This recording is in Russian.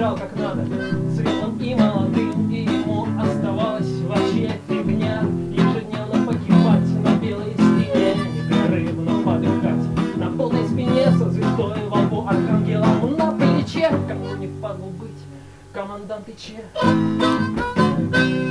играл как надо, светлым и молодым, и ему оставалось вообще фигня ежедневно погибать на белой стене, непрерывно подыхать на полной спине со звездой во лбу, архангелом на плече. Кому не впадло быть командант ИЧ?